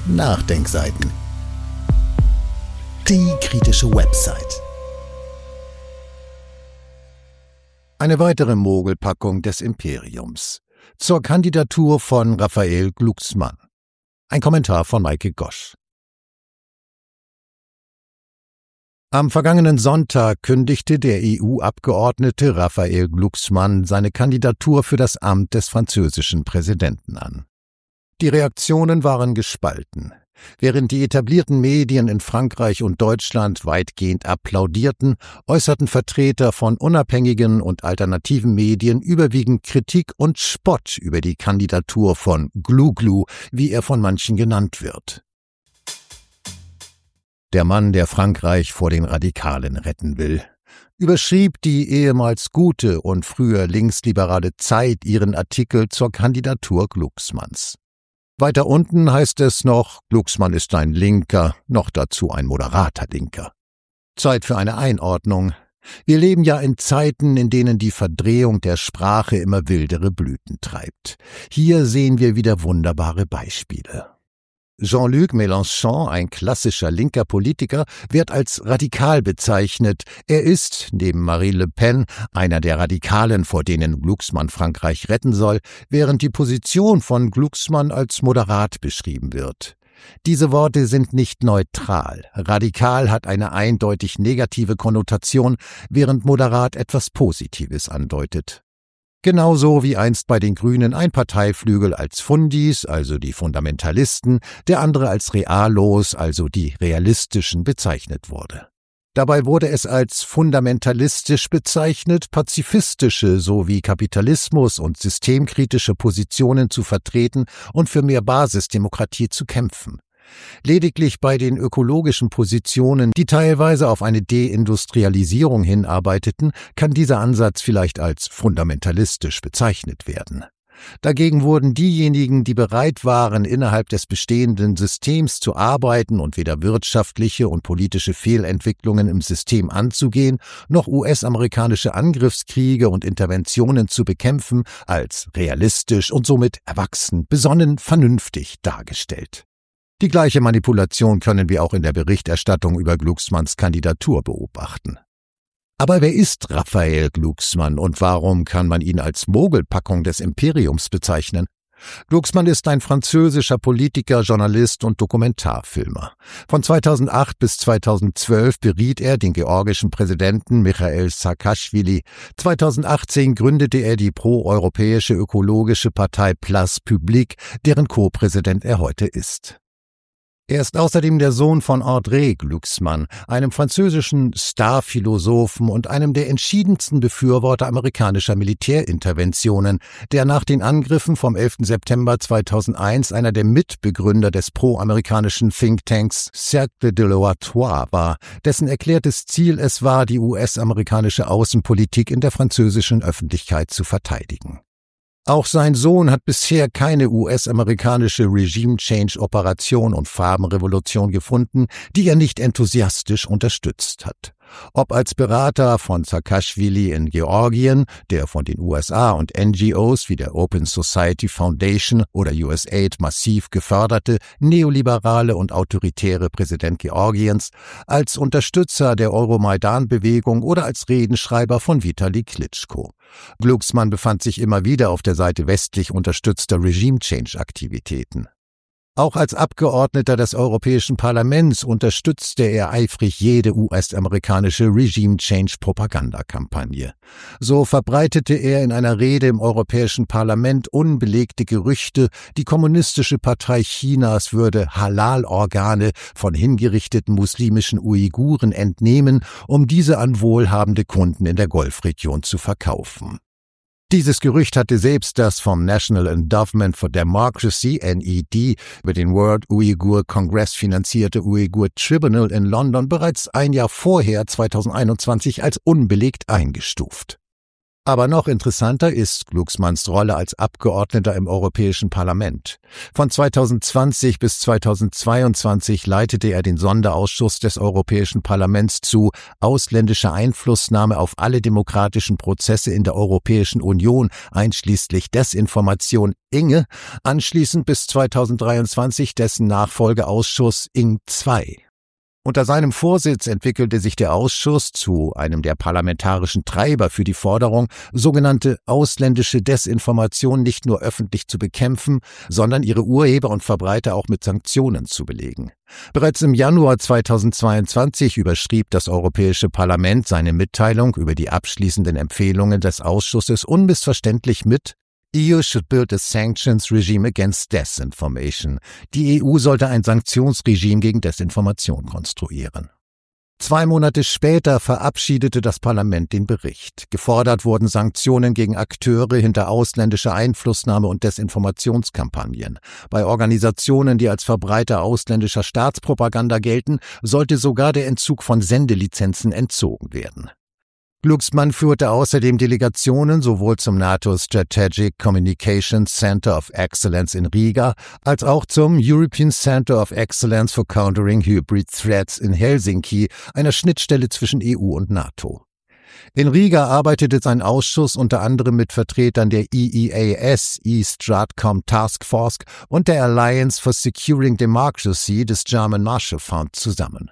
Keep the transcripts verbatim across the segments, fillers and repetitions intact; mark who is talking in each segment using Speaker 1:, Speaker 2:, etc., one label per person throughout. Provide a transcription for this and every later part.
Speaker 1: Nachdenkseiten. Die kritische Website. Eine weitere Mogelpackung des Imperiums. Zur Kandidatur von Raphael Glucksmann. Ein Kommentar von Maike Gosch. Am vergangenen Sonntag kündigte der E U-Abgeordnete Raphael Glucksmann seine Kandidatur für das Amt des französischen Präsidenten an. Die Reaktionen waren gespalten. Während die etablierten Medien in Frankreich und Deutschland weitgehend applaudierten, äußerten Vertreter von unabhängigen und alternativen Medien überwiegend Kritik und Spott über die Kandidatur von Glu-Glu, wie er von manchen genannt wird. Der Mann, der Frankreich vor den Radikalen retten will, überschrieb die ehemals gute und früher linksliberale Zeit ihren Artikel zur Kandidatur Glucksmanns. Weiter unten heißt es noch, Glucksmann ist ein Linker, noch dazu ein moderater Linker. Zeit für eine Einordnung. Wir leben ja in Zeiten, in denen die Verdrehung der Sprache immer wildere Blüten treibt. Hier sehen wir wieder wunderbare Beispiele. Jean-Luc Mélenchon, ein klassischer linker Politiker, wird als radikal bezeichnet. Er ist, neben Marine Le Pen, einer der Radikalen, vor denen Glucksmann Frankreich retten soll, während die Position von Glucksmann als moderat beschrieben wird. Diese Worte sind nicht neutral. Radikal hat eine eindeutig negative Konnotation, während moderat etwas Positives andeutet. Genauso wie einst bei den Grünen ein Parteiflügel als Fundis, also die Fundamentalisten, der andere als Realos, also die Realistischen, bezeichnet wurde. Dabei wurde es als fundamentalistisch bezeichnet, pazifistische sowie Kapitalismus und systemkritische Positionen zu vertreten und für mehr Basisdemokratie zu kämpfen. Lediglich bei den ökologischen Positionen, die teilweise auf eine Deindustrialisierung hinarbeiteten, kann dieser Ansatz vielleicht als fundamentalistisch bezeichnet werden. Dagegen wurden diejenigen, die bereit waren, innerhalb des bestehenden Systems zu arbeiten und weder wirtschaftliche und politische Fehlentwicklungen im System anzugehen, noch U S-amerikanische Angriffskriege und Interventionen zu bekämpfen, als realistisch und somit erwachsen, besonnen, vernünftig dargestellt. Die gleiche Manipulation können wir auch in der Berichterstattung über Glucksmanns Kandidatur beobachten. Aber wer ist Raphael Glucksmann und warum kann man ihn als Mogelpackung des Imperiums bezeichnen? Glucksmann ist ein französischer Politiker, Journalist und Dokumentarfilmer. Von zweitausendacht bis zweitausendzwölf beriet er den georgischen Präsidenten Michail Saakaschwili. zweitausendachtzehn gründete er die pro-europäische ökologische Partei Place Publique, deren Co-Präsident er heute ist. Er ist außerdem der Sohn von André Glucksmann, einem französischen Starphilosophen und einem der entschiedensten Befürworter amerikanischer Militärinterventionen, der nach den Angriffen vom elften September zweitausendeins einer der Mitbegründer des pro-amerikanischen Thinktanks Cercle de l'Oitoire war, dessen erklärtes Ziel es war, die U S-amerikanische Außenpolitik in der französischen Öffentlichkeit zu verteidigen. Auch sein Sohn hat bisher keine U S-amerikanische Regime-Change-Operation und Farbenrevolution gefunden, die er nicht enthusiastisch unterstützt hat. Ob als Berater von Saakaschwili in Georgien, der von den U S A und N G Os wie der Open Society Foundation oder U S A I D massiv geförderte, neoliberale und autoritäre Präsident Georgiens, als Unterstützer der Euromaidan-Bewegung oder als Redenschreiber von Vitali Klitschko. Glucksmann befand sich immer wieder auf der Seite westlich unterstützter Regime-Change-Aktivitäten. Auch als Abgeordneter des Europäischen Parlaments unterstützte er eifrig jede U S-amerikanische Regime-Change-Propagandakampagne. So verbreitete er in einer Rede im Europäischen Parlament unbelegte Gerüchte, die Kommunistische Partei Chinas würde Halal-Organe von hingerichteten muslimischen Uiguren entnehmen, um diese an wohlhabende Kunden in der Golfregion zu verkaufen. Dieses Gerücht hatte selbst das vom National Endowment for Democracy N E D über den World Uyghur Congress finanzierte Uyghur Tribunal in London bereits ein Jahr vorher, zweitausendeinundzwanzig, als unbelegt eingestuft. Aber noch interessanter ist Glucksmanns Rolle als Abgeordneter im Europäischen Parlament. Von zweitausendzwanzig bis zweitausendzweiundzwanzig leitete er den Sonderausschuss des Europäischen Parlaments zu ausländische Einflussnahme auf alle demokratischen Prozesse in der Europäischen Union, einschließlich Desinformation Inge, anschließend bis zweitausenddreiundzwanzig dessen Nachfolgeausschuss I N G zwei. Unter seinem Vorsitz entwickelte sich der Ausschuss zu einem der parlamentarischen Treiber für die Forderung, sogenannte ausländische Desinformation nicht nur öffentlich zu bekämpfen, sondern ihre Urheber und Verbreiter auch mit Sanktionen zu belegen. Bereits im Januar zweitausendzweiundzwanzig überschrieb das Europäische Parlament seine Mitteilung über die abschließenden Empfehlungen des Ausschusses unmissverständlich mit E U should build a sanctions regime against disinformation. Die E U sollte ein Sanktionsregime gegen Desinformation konstruieren. Zwei Monate später verabschiedete das Parlament den Bericht. Gefordert wurden Sanktionen gegen Akteure hinter ausländischer Einflussnahme und Desinformationskampagnen. Bei Organisationen, die als Verbreiter ausländischer Staatspropaganda gelten, sollte sogar der Entzug von Sendelizenzen entzogen werden. Glucksmann führte außerdem Delegationen sowohl zum NATO Strategic Communications Center of Excellence in Riga als auch zum European Center of Excellence for Countering Hybrid Threats in Helsinki, einer Schnittstelle zwischen E U und NATO. In Riga arbeitete sein Ausschuss unter anderem mit Vertretern der E E A S, East Stratcom Task Force und der Alliance for Securing Democracy des German Marshall Fund zusammen.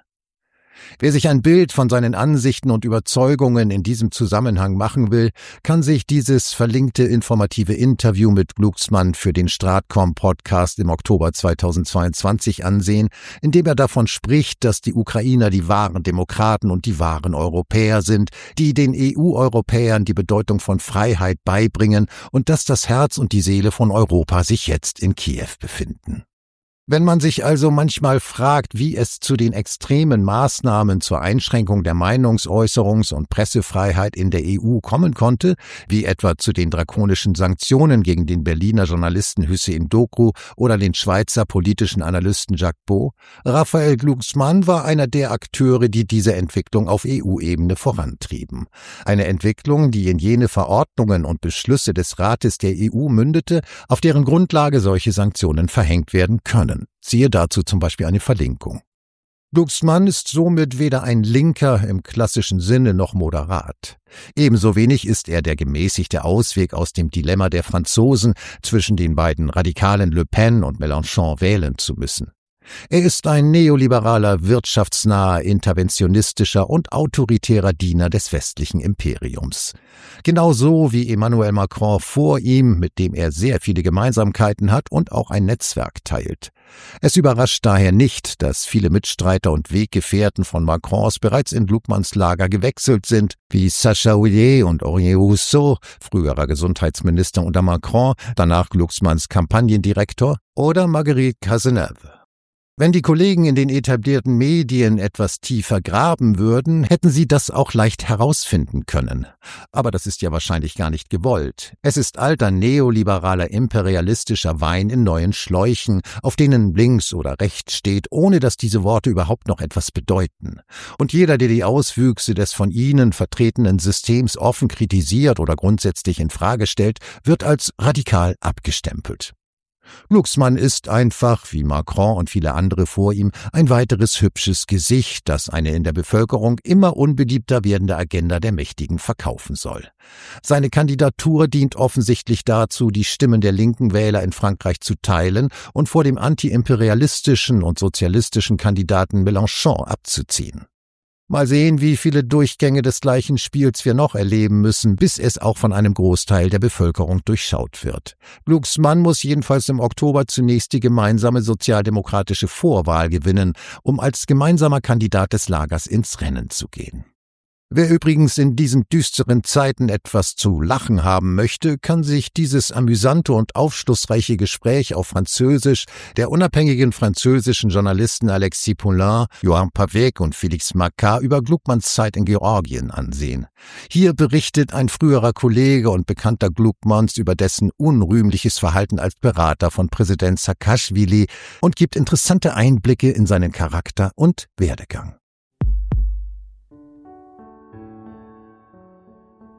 Speaker 1: Wer sich ein Bild von seinen Ansichten und Überzeugungen in diesem Zusammenhang machen will, kann sich dieses verlinkte informative Interview mit Glucksmann für den Stratcom-Podcast im Oktober zweitausendzweiundzwanzig ansehen, in dem er davon spricht, dass die Ukrainer die wahren Demokraten und die wahren Europäer sind, die den E U-Europäern die Bedeutung von Freiheit beibringen und dass das Herz und die Seele von Europa sich jetzt in Kiew befinden. Wenn man sich also manchmal fragt, wie es zu den extremen Maßnahmen zur Einschränkung der Meinungsäußerungs- und Pressefreiheit in der E U kommen konnte, wie etwa zu den drakonischen Sanktionen gegen den Berliner Journalisten Hüseyin Dokru oder den Schweizer politischen Analysten Jacques Beau, Raphael Glucksmann war einer der Akteure, die diese Entwicklung auf E U-Ebene vorantrieben. Eine Entwicklung, die in jene Verordnungen und Beschlüsse des Rates der E U mündete, auf deren Grundlage solche Sanktionen verhängt werden können. Siehe dazu zum Beispiel eine Verlinkung. Glucksmann ist somit weder ein Linker im klassischen Sinne noch moderat. Ebenso wenig ist er der gemäßigte Ausweg aus dem Dilemma der Franzosen, zwischen den beiden Radikalen Le Pen und Mélenchon wählen zu müssen. Er ist ein neoliberaler, wirtschaftsnaher, interventionistischer und autoritärer Diener des westlichen Imperiums. Genauso wie Emmanuel Macron vor ihm, mit dem er sehr viele Gemeinsamkeiten hat und auch ein Netzwerk teilt. Es überrascht daher nicht, dass viele Mitstreiter und Weggefährten von Macrons bereits in Glucksmanns Lager gewechselt sind, wie Sacha Houlier und Aurélien Rousseau, früherer Gesundheitsminister unter Macron, danach Glucksmanns Kampagnendirektor, oder Marguerite Cazeneuve. Wenn die Kollegen in den etablierten Medien etwas tiefer graben würden, hätten sie das auch leicht herausfinden können. Aber das ist ja wahrscheinlich gar nicht gewollt. Es ist alter neoliberaler imperialistischer Wein in neuen Schläuchen, auf denen links oder rechts steht, ohne dass diese Worte überhaupt noch etwas bedeuten. Und jeder, der die Auswüchse des von ihnen vertretenen Systems offen kritisiert oder grundsätzlich in Frage stellt, wird als radikal abgestempelt. Glucksmann ist einfach, wie Macron und viele andere vor ihm, ein weiteres hübsches Gesicht, das eine in der Bevölkerung immer unbeliebter werdende Agenda der Mächtigen verkaufen soll. Seine Kandidatur dient offensichtlich dazu, die Stimmen der linken Wähler in Frankreich zu teilen und vor dem antiimperialistischen und sozialistischen Kandidaten Mélenchon abzuziehen. Mal sehen, wie viele Durchgänge des gleichen Spiels wir noch erleben müssen, bis es auch von einem Großteil der Bevölkerung durchschaut wird. Glucksmann muss jedenfalls im Oktober zunächst die gemeinsame sozialdemokratische Vorwahl gewinnen, um als gemeinsamer Kandidat des Lagers ins Rennen zu gehen. Wer übrigens in diesen düsteren Zeiten etwas zu lachen haben möchte, kann sich dieses amüsante und aufschlussreiche Gespräch auf Französisch der unabhängigen französischen Journalisten Alexis Poulain, Johan Pavek und Félix Macquart über Glucksmanns Zeit in Georgien ansehen. Hier berichtet ein früherer Kollege und Bekannter Glucksmanns über dessen unrühmliches Verhalten als Berater von Präsident Saakaschwili und gibt interessante Einblicke in seinen Charakter und Werdegang.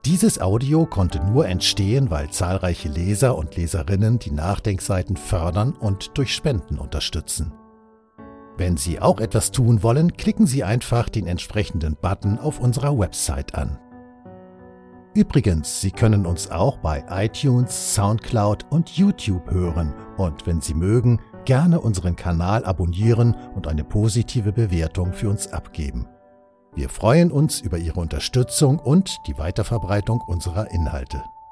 Speaker 1: Dieses Audio konnte nur entstehen, weil zahlreiche Leser und Leserinnen die Nachdenkseiten fördern und durch Spenden unterstützen. Wenn Sie auch etwas tun wollen, klicken Sie einfach den entsprechenden Button auf unserer Website an. Übrigens, Sie können uns auch bei iTunes, Soundcloud und YouTube hören und wenn Sie mögen, gerne unseren Kanal abonnieren und eine positive Bewertung für uns abgeben. Wir freuen uns über Ihre Unterstützung und die Weiterverbreitung unserer Inhalte.